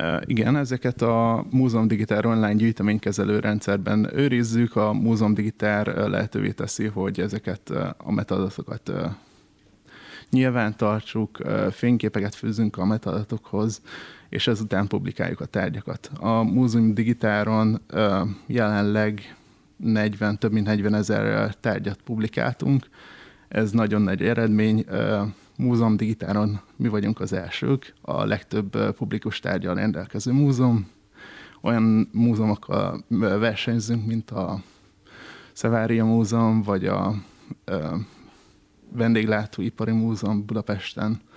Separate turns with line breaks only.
Igen, ezeket a Múzeum Digitál online gyűjteménykezelő rendszerben őrizzük. A Múzeum Digitál lehetővé teszi, hogy ezeket a metadatokat nyilván tartsuk, fényképeket fűzünk a metadatokhoz, és ezután publikáljuk a tárgyakat. A Múzeum Digitáron jelenleg több mint 40 000 tárgyat publikáltunk. Ez nagyon nagy eredmény. Múzeum Digitáron mi vagyunk az elsők, a legtöbb publikus tárgyal rendelkező múzeum. Olyan múzeumokkal versenyzünk, mint a Szevária Múzeum, vagy a Vendéglátóipari Múzeum Budapesten.